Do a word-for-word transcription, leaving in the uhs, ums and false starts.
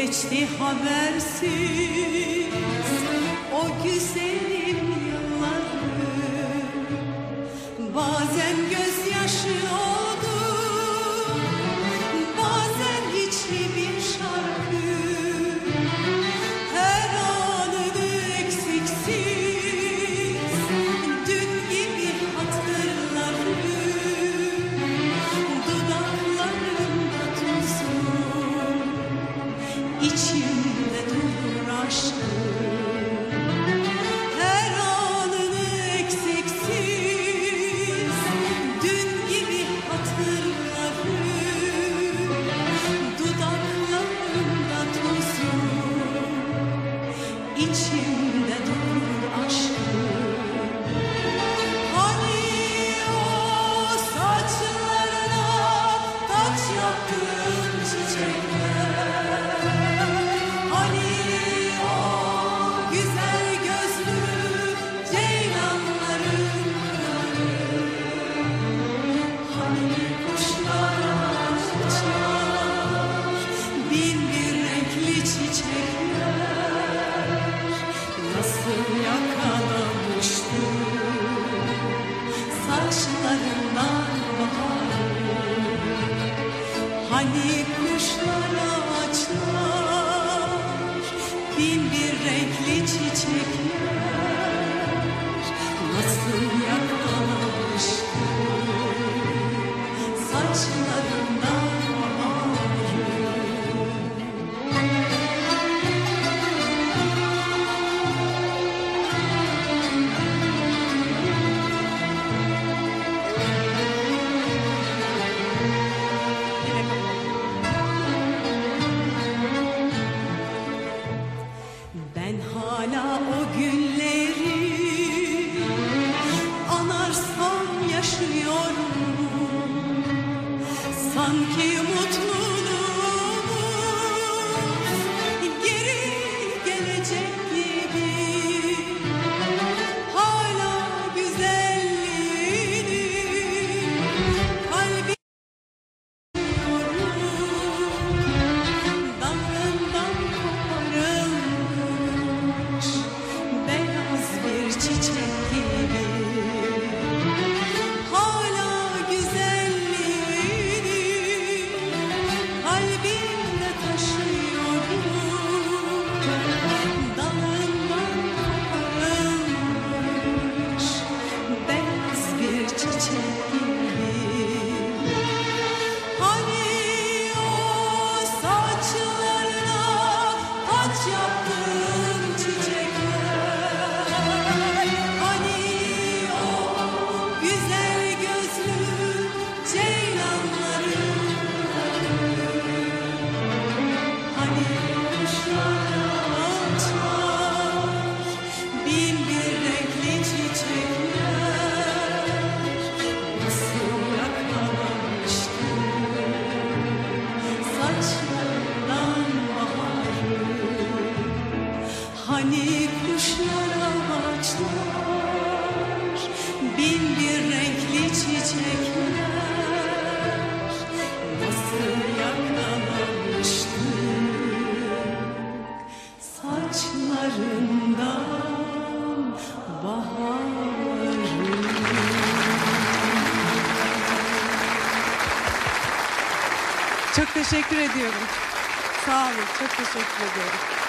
geçti habersiz o güzelim yıllarım. Bazen gözyaşı oldu, bazen hiçbir şarkı. Her anını eksiksiz dün gibi hatırlarım. Dudaklarımda tuzum, İçimde durur aşkım. Her anını eksiksiz dün gibi hatırlarım. Dudaklarımda tuzum, İçimde durur aşkım. Hani o saçlarına taç yaptığın çiçekler, hani o güzel gözlü ceylanların kırları, hani kuşlar açar bin bir renkli çiçekler, nasıl yakalamıştı saçlarından baharı. Hani kuşlar ağaçlar bin bir renkli çiçekler, nasıl yakalamıştı saçlarından baharı. Ben hala o günleri anarsam yaşıyorum. Sanki mutluluğumuz geri gelecek gibi. Hala güzelliğini kalbim dalından koparılmış beyaz bir çiçek gibi. Hala güzelliğini kalbimde taşıyorum. Dalından koparılmış beyaz bir çiçek gibi. Hani o saçlarına taç yaptığın çiçekler, hani o güzel gözlü ceylanların kırları, hani kuşlar açar bin bir renkli çiçekler, nasıl yakalamıştı saçlarından baharı. Hani kuşlar ağaçlar bin bir renkli çiçekler, nasıl yakalamıştı saçlarından baharı. Çok teşekkür ediyorum. Sağ olun. Çok teşekkür ediyorum.